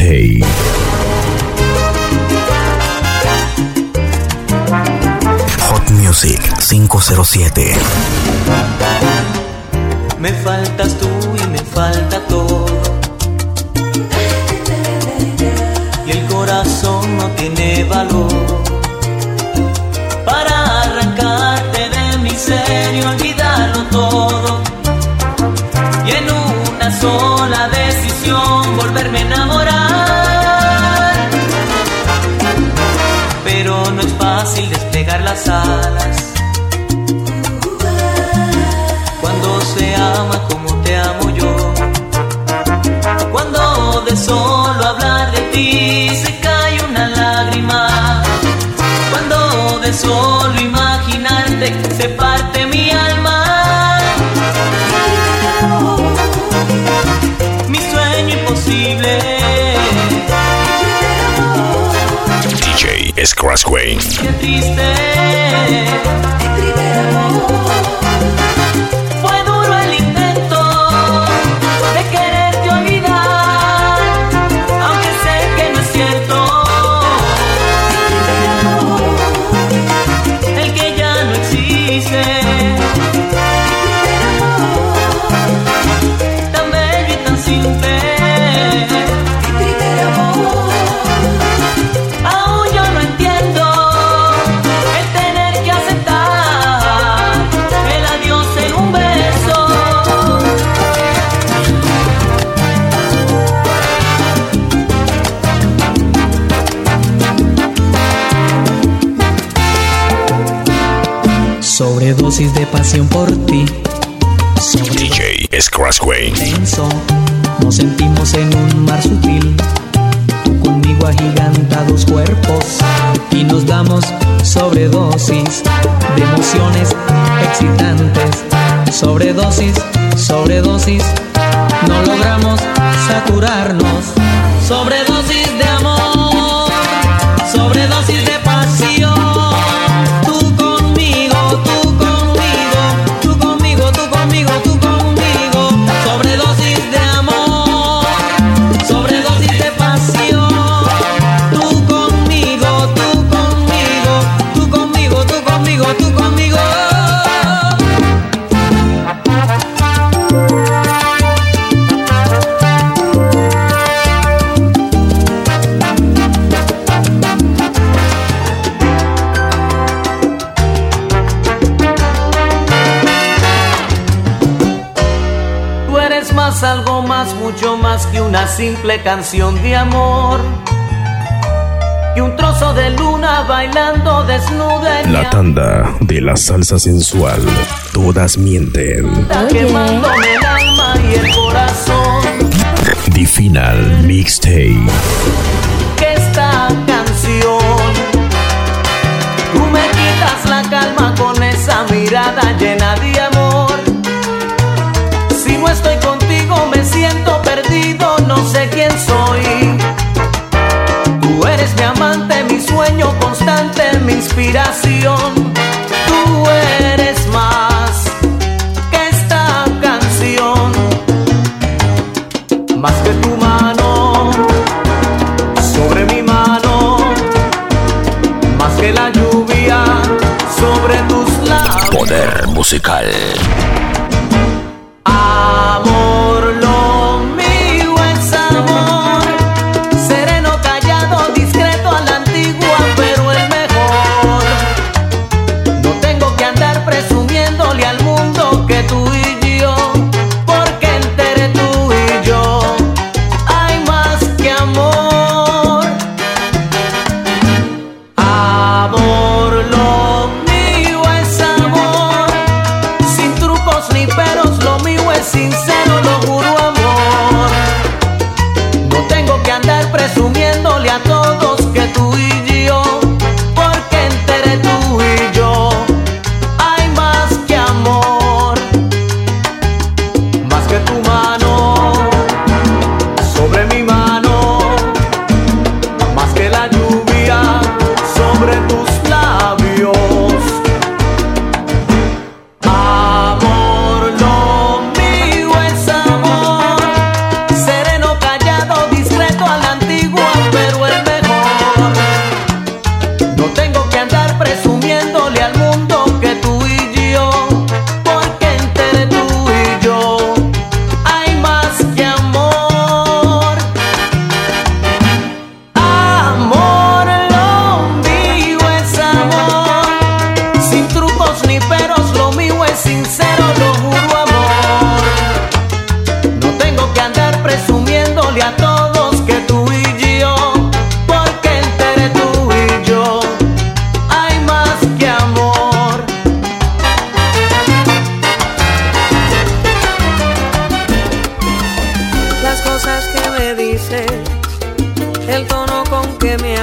Mixtape. Hot Music 507. Me faltas tú y me falta todo, y el corazón no tiene valor para arrancarte de mi ser y olvidarlo todo, y en una sola decisión volverme a enamorar. Pero no es fácil desplegar las alas cuando se ama como te amo yo, cuando de solo hablar de ti se cae una lágrima, cuando de solo imaginarte se parte mi alma. Mi sueño imposible, DJ Scratch Wayne. qué triste. Fue duro el intento de quererte olvidar, aunque sé que no es cierto el que ya no existe. Tan bello y tan simple, aún yo no entiendo el tener que aceptar el adiós en un beso. Sobredosis de pasión por ti, DJ Scratch Wayne. intenso, nos sentimos en un mar sutil, tú conmigo agigantados cuerpos, y nos damos sobredosis de emociones excitantes. Sobredosis, sobredosis, no logramos saturarnos. Sobredosis de amor, sobredosis de pasión. Tú conmigo, tú conmigo, tú conmigo, tú conmigo, tú conmigo. Sobredosis de amor, sobredosis de pasión. Tú conmigo, tú conmigo, tú conmigo, tú conmigo, tú conmigo. Tú eres más, algo más, mucho más que una simple canción de amor, que un trozo de luna bailando desnuda en mi La tanda de la salsa sensual. Todas mienten. alma, quemándome el alma y el corazón. The Final Mixtape. Que esta canción, tú me quitas la calma con esa mirada llena de amor. Si no estoy contigo me siento perdido, no sé quién soy. Tú eres mi amante, mi sueño constante, mi inspiración. Tú eres más que esta canción, más que tu mano sobre mi mano, más que la lluvia sobre tus labios. Poder musical. Amor, lo mío es amor, sereno, callado, discreto a la antigua, pero el mejor. No tengo que andar presumiéndole al mundo que tú y yo, porque entre tú y yo hay más que amor. Amor, lo mío es amor, sin trucos ni peros, lo mío es sincero, lo juro, amor. No tengo que andar presumiéndole a todos que tú y yo, porque entre tú y yo hay más que amor, más que tu mano sobre mi mano, más que la lluvia sobre tus labios. Amor, lo mío es amor, sereno, callado, discreto a la antigua.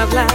hablar.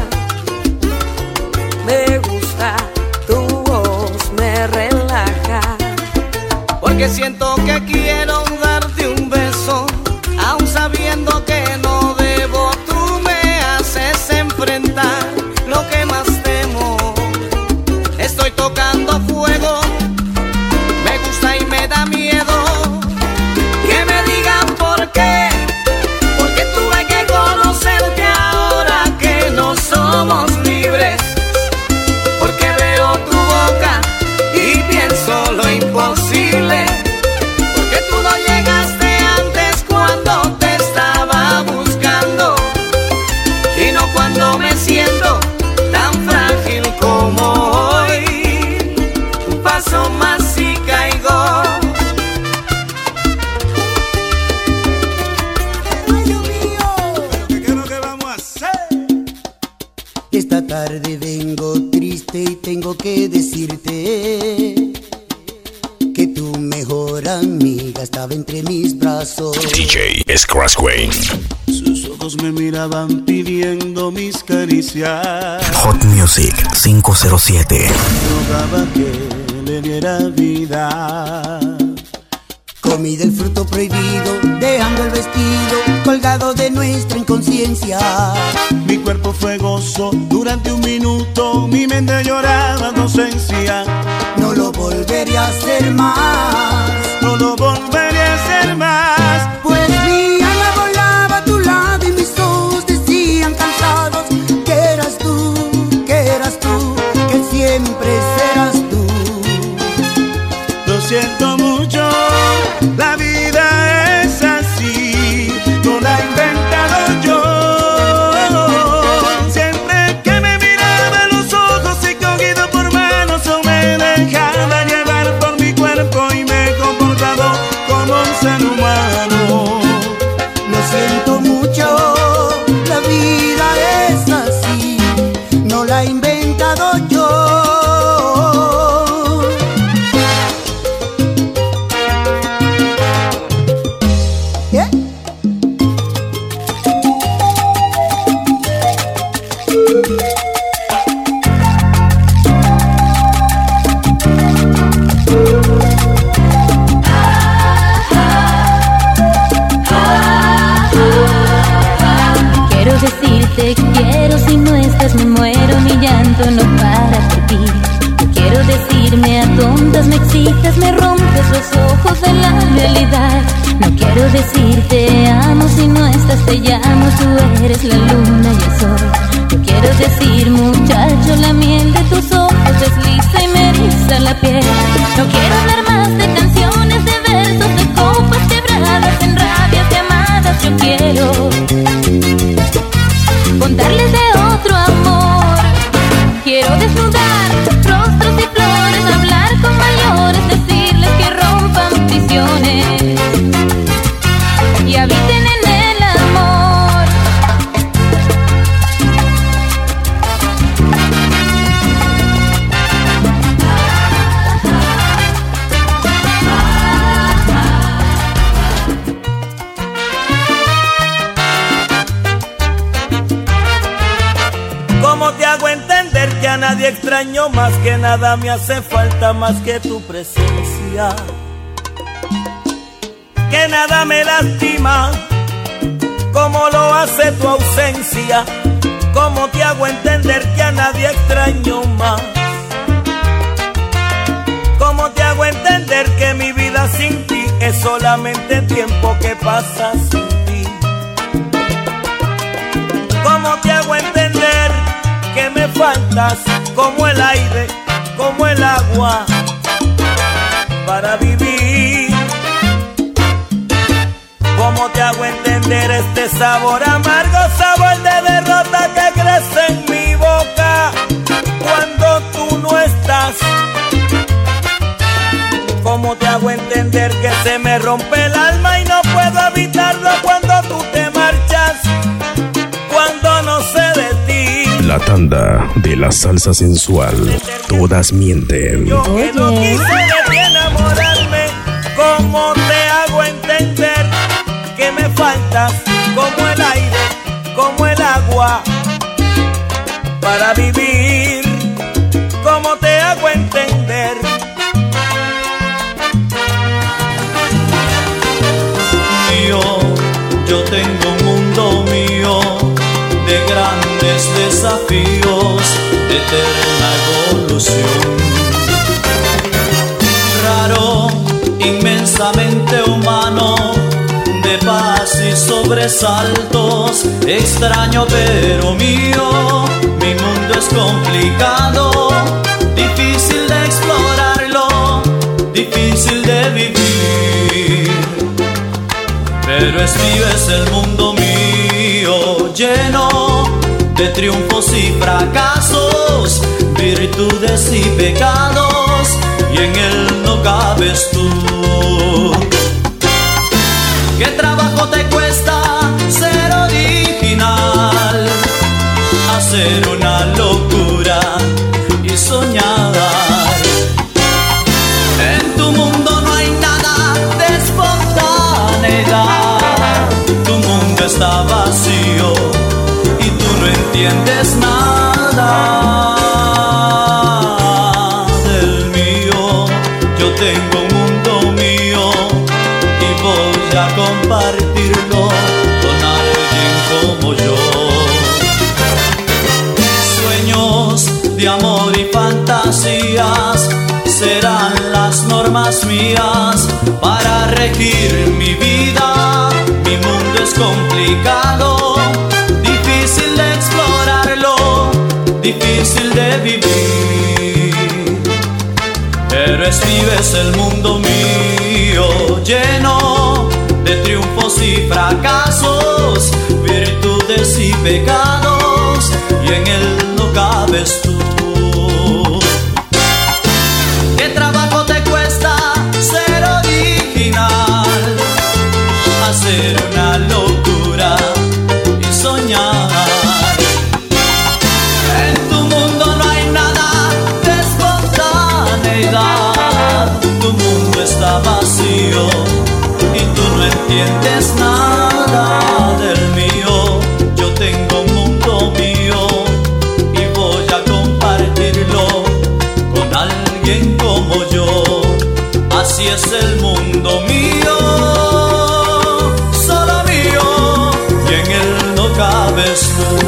Me gusta, tu voz me relaja. Porque siento que quiero darte un beso, aun sabiendo que no debo. Tú me haces enfrentar lo que más temo. Estoy tocando fuego, me gusta y me da miedo que me digan por qué. Porque tuve que conocerte ahora que no somos libres. Porque veo tu boca y pienso lo imposible. Porque tú no llegaste antes cuando te estaba buscando, y no cuando me siento tan frágil como hoy. Un paso más y caigo. Ay, Dios mío, ¿pero qué es lo que vamos a hacer? Esta tarde vengo triste y tengo que decirte que tu mejor amiga estaba entre mis brazos. DJ Scratch Queen. Sus ojos me miraban pidiendo mis caricias. Hot Music 507. Rogaba que le diera vida. Comí del fruto prohibido, dejando el vestido colgado de nuestra inconsciencia. Mi cuerpo fue gozo durante un minuto, mi mente lloraba de ausencia. No lo volveré a hacer más, no lo volveré a hacer más. Pues mi alma volaba a tu lado y mis ojos decían cansados que eras tú, que siempre serás tú. Lo siento mucho, la vida es así, no la he inventado yo. Siempre que me miraba a los ojos y cogido por manos, o me dejaba llevar por mi cuerpo y me he comportado como un ser humano. Lo siento mucho, la vida es así, no la he inventado yo. Quiero decirte quiero, si no estás me muero, mi llanto no para por ti. Quiero decirme a tontas, me excitas, me rompes los ojos de la realidad. No quiero decirte amo, si no estás te llamo, tú eres la luna y el sol. Yo quiero decir muchacho, la miel de tus ojos desliza y me eriza la piel. No quiero hablar más de canciones, de versos, de copas quebradas, en rabias de amadas. Yo quiero contarles de otro amor. Quiero desnudar rostros y flores, hablar con mayores, decirles que rompan prisiones y habiten en el amor. ¿Cómo te hago entender que a nadie extraño más, que nada me hace falta más que tu presencia? Que nada me lastima como lo hace tu ausencia. ¿Cómo te hago entender que a nadie extraño más? ¿Cómo te hago entender que mi vida sin ti es solamente tiempo que pasa sin ti? ¿Cómo te hago entender que me faltas como el aire, como el agua para vivir? ¿Cómo te hago entender este sabor amargo, sabor de derrota que crece en mi boca cuando tú no estás? ¿Cómo te hago entender que se me rompe el alma y no puedo evitarlo cuando tú te marchas, cuando no sé de ti? La tanda de la salsa sensual. Todas mienten. Yo que no quise de ti enamorarme, ¿cómo te hago entender que me faltas como el aire, como el agua para vivir. ¿Cómo te hago entender? Yo tengo un mundo mío de grandes desafíos, de eterna evolución. Raro, inmensamente humano, de paz y sobresaltos, extraño pero mío. Mi mundo es complicado, difícil de explorarlo, difícil de vivir. Pero es el mundo mío, lleno de triunfos y fracasos, virtudes y pecados, y en él no cabes tú. ¿Qué trabajo te cuesta ser original? Hacer una locura y soñar. En tu mundo no hay nada de espontaneidad. Tu mundo está vacío y tú no entiendes nada del mío. Yo tengo un mundo mío y voy a compartirlo con alguien como yo. Sueños de amor y fantasías serán las normas mías para regir mi vida. Mi mundo es complicado, difícil de explorarlo, difícil de vivir. Pero es el mundo mío, lleno de triunfos y fracasos, virtudes y pecados, y en él no cabes tú. ¿Qué trabajo te cuesta ser original? Hacer una locura y soñar. En tu mundo no hay nada de espontaneidad. Tu mundo está vacío y tú no entiendes nada del mío. Yo tengo un mundo mío y voy a compartirlo con alguien como yo. Así es el mundo mío, solo mío, y en él no cabes tú.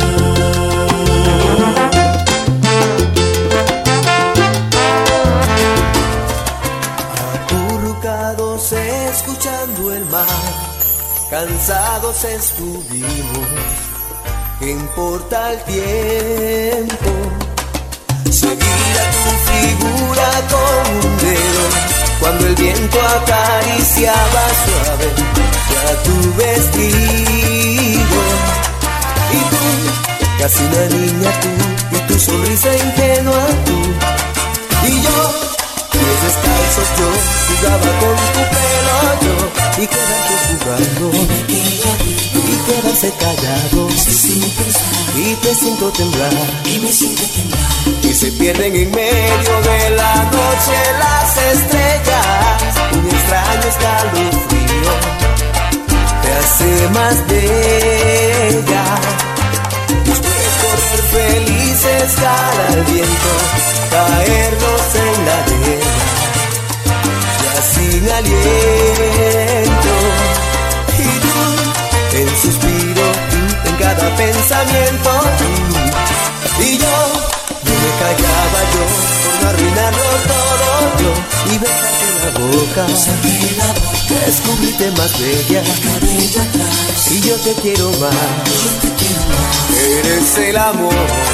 Acurrucados escuchando el mar, cansados estuvimos. ¿Qué importa el tiempo? Seguir a tu figura con un dedo, cuando el viento acariciaba suave ya tu vestido. Y tú, casi una niña tú, y tu sonrisa ingenua tú. Y yo, pies descalzos yo, jugaba con tu pelo yo, y quedarse jugando, y quedarse callados, y te siento temblar, y se pierden en medio de la noche las estrellas. Un extraño escalofrío te hace más bella. Después correr felices cara al viento, caernos en la arena ya sin aliento. Y tú, en suspiro, tú, en cada pensamiento tú. Y yo me callaba yo por no arruinarlo todo yo, y besarte la boca, descubrirte más bella, y yo te quiero más, eres el amor.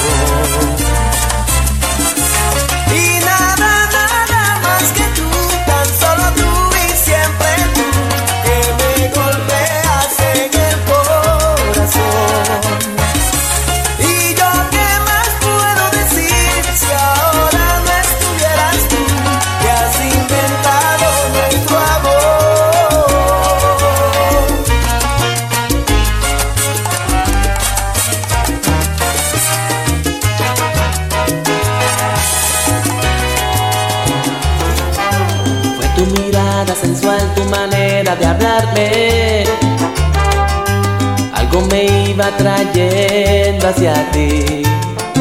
Y nada, nada más que tú, tan solo tú y siempre tú, que me golpeas en el corazón. Y yo qué más puedo decir si ahora no estuvieras tú, que has inventado nuestro amor. Fue tu mirada sensual, tu manera de hablarme, algo me iba trayendo hacia ti.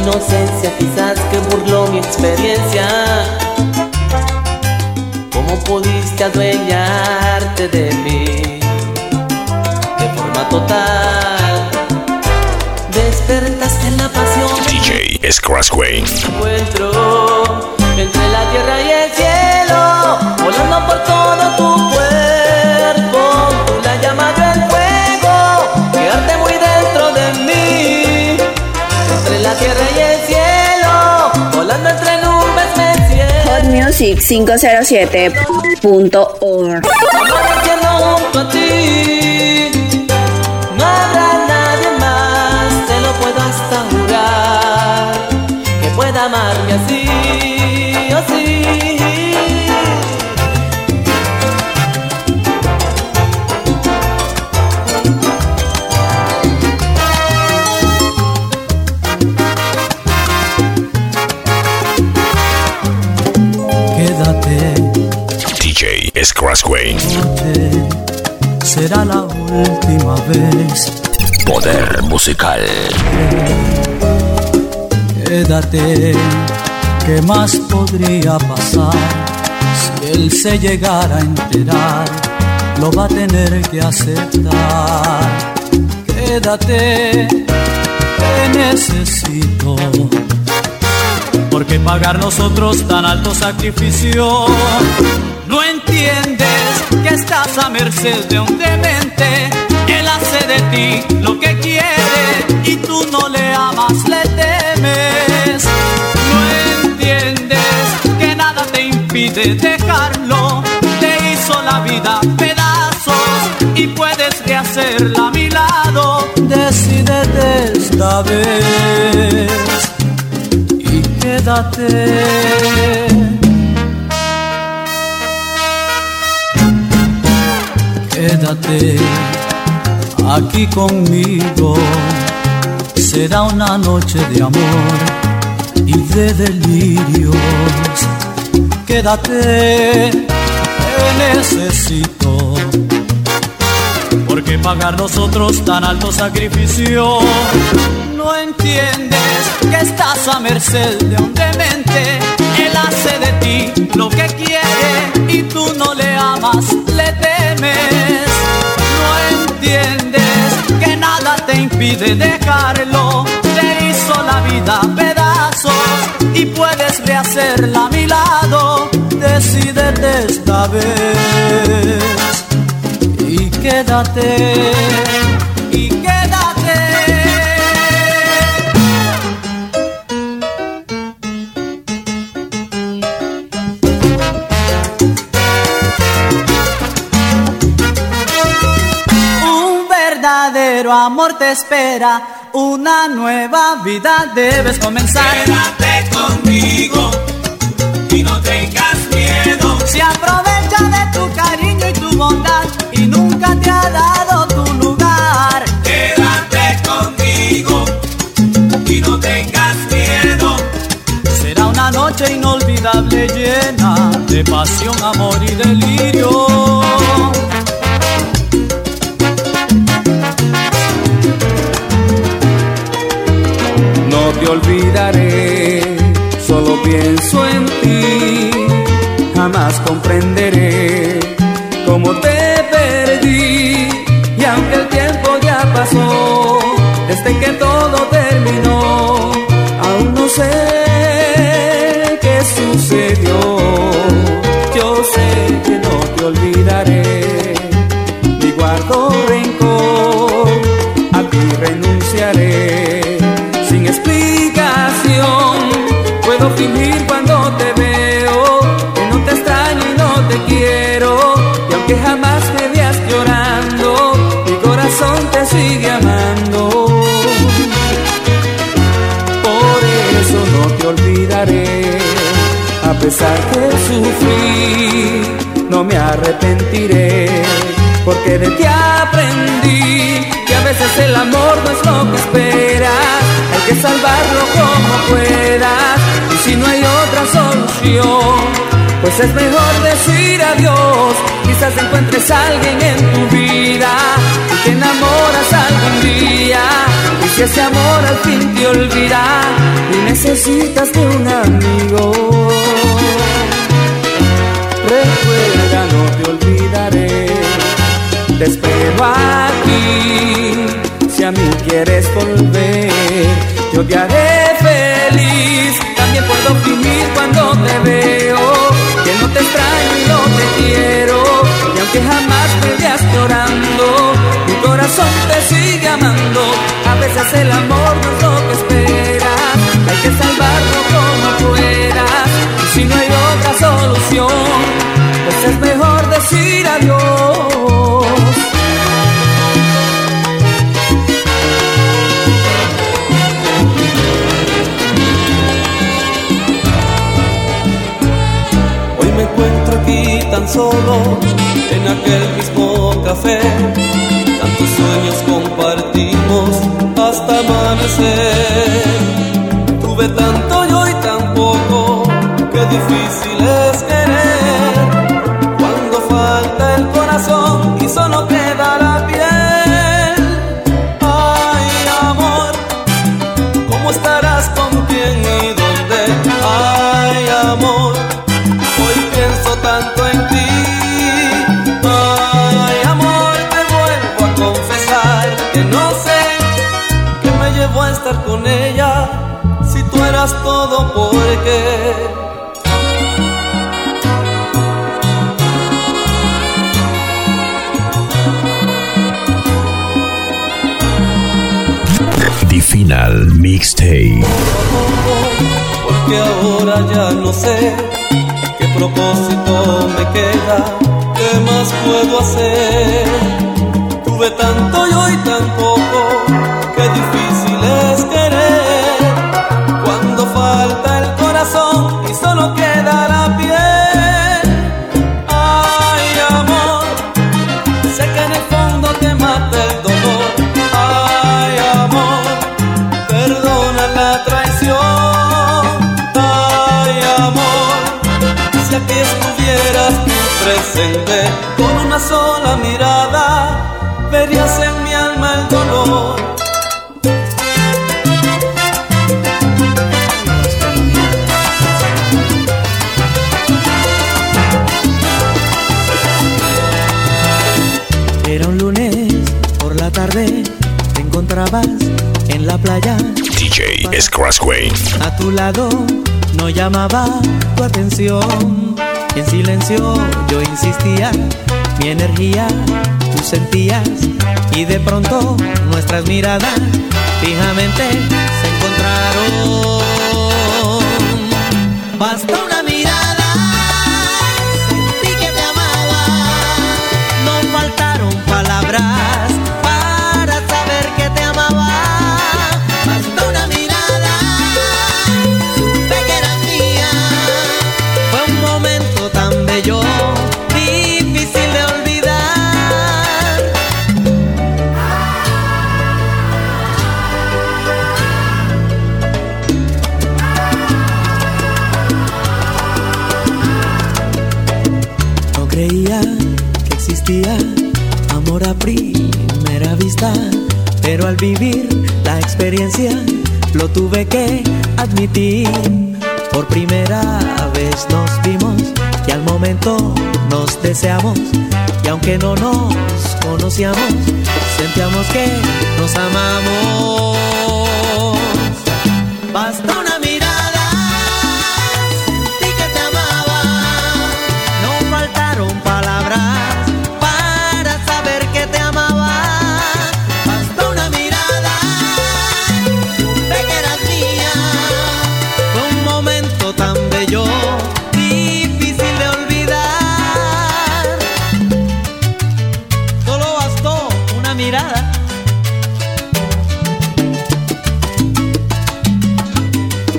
inocencia quizás que burló mi experiencia. ¿Cómo pudiste adueñarte de mí? De forma total, despertaste en la pasión. DJ Scratch Queen. Encuentro entre la tierra y el cielo, volando por todo tu cuerpo. Tú la llama yo el fuego, que arde muy dentro de mí. Entre la tierra y el cielo, volando entre nubes me siento. Hotmusic507.org. Amaneciendo junto a ti, no habrá nadie más, te lo puedo hasta jurar, que pueda amarme así, oh sí. Quédate, DJ Scratch Queen. será la última vez. Poder musical. Quédate, ¿qué más podría pasar? Si él se llegara a enterar, lo va a tener que aceptar. Quédate, te necesito. ¿Por qué pagar nosotros tan alto sacrificio? No entiendes que estás a merced de un demente. Él hace de ti lo que quiere y tú no le amas, le temes. No entiendes que nada te impide dejarlo. Te hizo la vida pedazos y puedes rehacerla a mi lado. Decídete esta vez y quédate. Quédate aquí conmigo, será una noche de amor y de delirios. Quédate, te necesito. ¿Por qué pagar nosotros tan alto sacrificio? No entiendes que estás a merced de un demente. Él hace de ti lo que quiere y tú no le amas, le temes. No entiendes que nada te impide dejarlo. Te hizo la vida pedazos y puedes rehacerla a mi lado. Decídete esta vez y quédate, y quédate. Un verdadero amor te espera, una nueva vida debes comenzar. Quédate conmigo y no tengas miedo. Se aprovecha de tu cariño y tu bondad y nunca te ha dado tu lugar. Quédate conmigo y no tengas miedo. Será una noche inolvidable llena de pasión, amor y delirio. No te olvidaré, solo pienso en ti. Jamás comprenderé cómo te perdí. Y aunque el tiempo ya pasó, desde que todo terminó, aún no sé qué sucedió. Yo sé que no te olvidaré, ni guardo rencor, a ti renunciaré sin explicación. Puedo fingir cuando te veo que no te extraño y no te quiero. Y aunque jamás me veas llorando, mi corazón te sigue amando. Por eso no te olvidaré, a pesar que sufrí, no me arrepentiré. Porque de ti aprendí que a veces el amor no es lo que esperas. Hay que salvarlo como puedas. Y si no hay otra solución, pues es mejor decir adiós. Quizás encuentres a alguien en tu vida y te enamoras algún día. Y si ese amor al fin te olvida y necesitas de un amigo, recuerda, no te olvidaré. Te espero aquí, si a mí quieres volver, yo te haré feliz. También puedo fingir cuando te veo que no te extraño y no te quiero, y aunque jamás me veas llorando, mi corazón te sigue amando. A veces el amor no es lo que esperas, hay que salvarlo como puedas, y si no hay otra solución, pues es mejor decir adiós. Hoy me encuentro aquí tan solo, en aquel mismo café. Tantos sueños compartimos hasta amanecer. Tuve tanto yo y tan poco, qué difícil es querer. Cuando falta el corazón y solo queda la piel. Ay, amor, ¿cómo estarás? ¿Con quién y dónde? Ay, amor, hoy pienso tanto en ti. Ay, amor, te vuelvo a confesar que no sé qué me llevó a estar con ella. Si tú eras todo, ¿por qué? The Final Mixtape. Porque ahora ya no sé qué propósito me queda, qué más puedo hacer. Tuve tanto yo y tan poco, qué difícil es querer. Cuando falta el corazón y solo queda la piel. Ay, amor, sé que en el fondo te mata el dolor. Ay, amor, perdona la traición. Ay, amor, si aquí estuvieras tú presente, con una sola mirada verías en mi alma el dolor. Era un lunes por la tarde, te encontrabas en la playa. DJ Scratchway. A tu lado no llamaba tu atención. En silencio yo insistía, mi energía tú sentías, y de pronto nuestras miradas fijamente se encontraron. Basta una mirada, sentí que te amaba. No faltaron palabras para saber que te amaba. Basta una mirada, supe que eras mía. Fue un momento tan bello, difícil de olvidar. No creía que existía amor a primera vista, pero al vivir la experiencia lo tuve que admitir. Por primera vez nos vimos y al momento nos deseamos, y aunque no nos conocíamos, sentíamos que nos amamos. Basta una mirada, sentí que te amaba. No faltaron palabras para saber que te amaba. Basta una mirada, supe que eras mía. Fue un momento tan bello, difícil de olvidar. Solo bastó una mirada.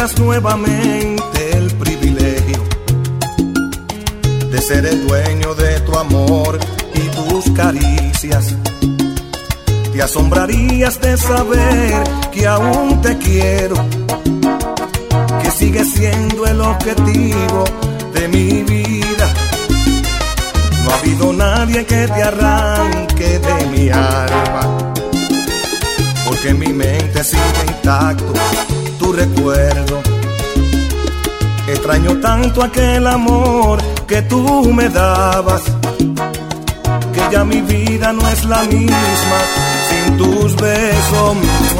tuvieras nuevamente el privilegio de ser el dueño de tu amor y tus caricias, te asombrarías de saber que aún te quiero, que sigues siendo el objetivo de mi vida. No ha habido nadie que te arranque de mi alma, porque en mi mente sigue intacto tu recuerdo. Extraño tanto aquel amor que tú me dabas, que ya mi vida no es la misma sin tus besos.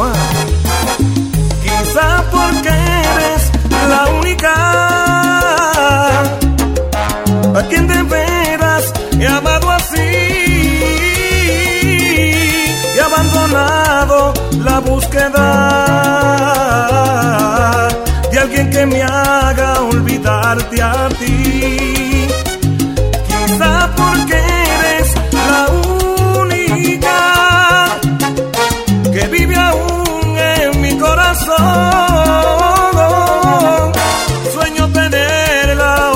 Quizá porque eres la única a quien de veras he amado así, y abandonado la búsqueda de alguien que me haga olvidarte a ti. Quizá porque eres la única que vive aún en mi corazón. Sueño tener la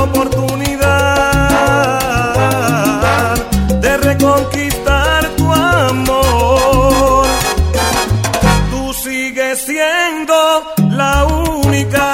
oportunidad de reconquistar tu amor. Tú sigues siendo la única.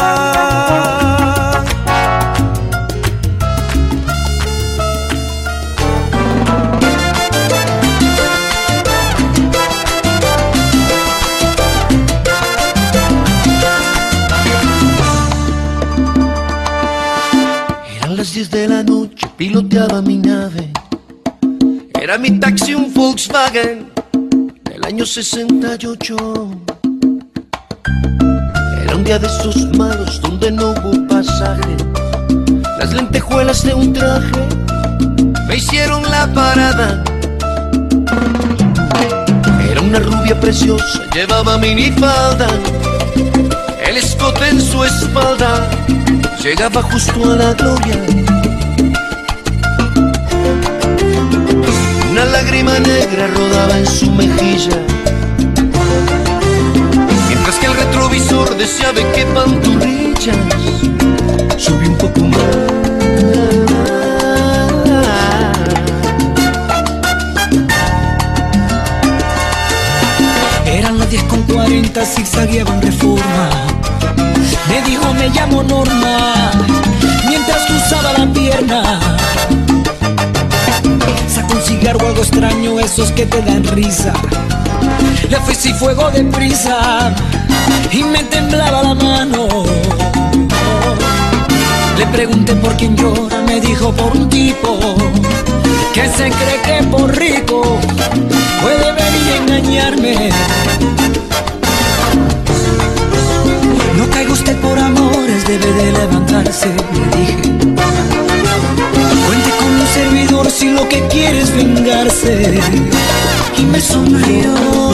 Eran las 10 de la noche, piloteaba mi nave. Era mi taxi un Volkswagen del año 68. Era un día de esos malos donde no hubo pasaje. Las lentejuelas de un traje me hicieron la parada. Era una rubia preciosa, llevaba minifalda, el escote en su espalda llegaba justo a la gloria. Una lágrima negra rodaba en su mejilla, mientras que el retrovisor decía de qué pantorrillas. Subí un poco más. Eran las 10:40, zigzagueaba en Reforma. Me dijo, me llamo Norma, mientras cruzaba la pierna. Sacó un cigarro algo extraño, esos que te dan risa. Le ofrecí fuego de prisa y me temblaba la mano. Le pregunté por quién llora, me dijo por un tipo que se cree que por rico puede venir a engañarme. No caiga usted por amores, debe de levantarse, le dije. Cuente con un servidor si lo que quiere es vengarse. Y me sonrió.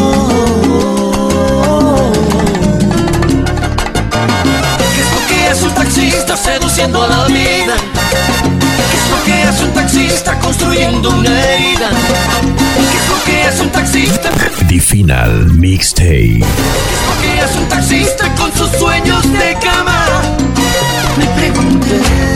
¿Qué es lo que hace un taxista seduciendo a la vida? ¿Qué es lo que hace un taxista construyendo una herida? ¿Qué es lo que hace un taxista? The Final Mixtape. ¿Qué es lo que hace un taxista con sus sueños de cama? Me pregunté.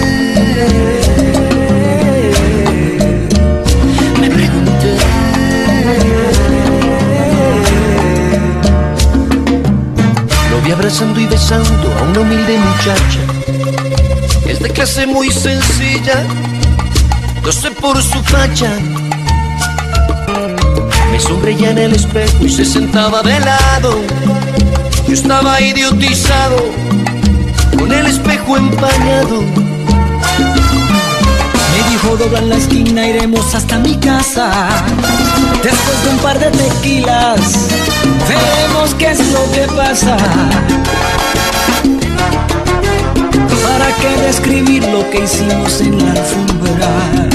Lo vi abrazando y besando a una humilde muchacha. Es de clase muy sencilla, lo sé por su facha. Me sonreía en el espejo y se sentaba de lado. Yo estaba idiotizado, con el espejo empañado. Me dijo, dobla en la esquina, iremos hasta mi casa. Después de un par de tequilas, veremos qué es lo que pasa. ¿Para qué describir lo que hicimos en la alfombra?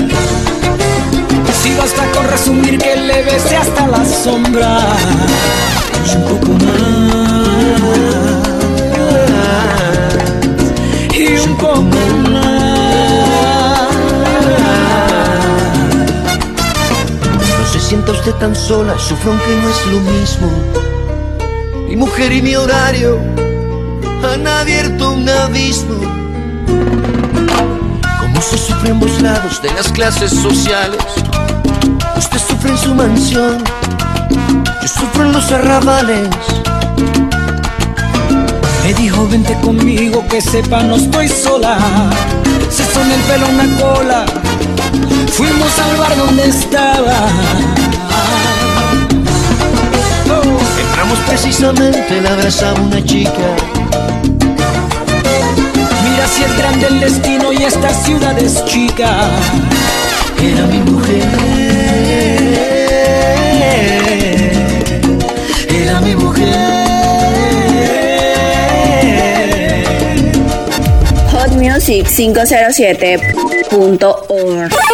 Si basta con resumir que le besé hasta la sombra. Y un poco más. Y un poco más. No se sienta usted tan sola, sufro aunque no es lo mismo. Mi mujer y mi horario han abierto un abismo. Como se sufre en ambos lados de las clases sociales. Usted sufre en su mansión, yo sufro en los arrabales. Me dijo vente conmigo, que sepa no estoy sola. Se sonó el pelo una cola, fuimos al bar donde estaba. Entramos precisamente, la abrazaba una chica. Mira si es grande el destino y esta ciudad es chica. Era mi mujer, era mi mujer. Hotmusic507.org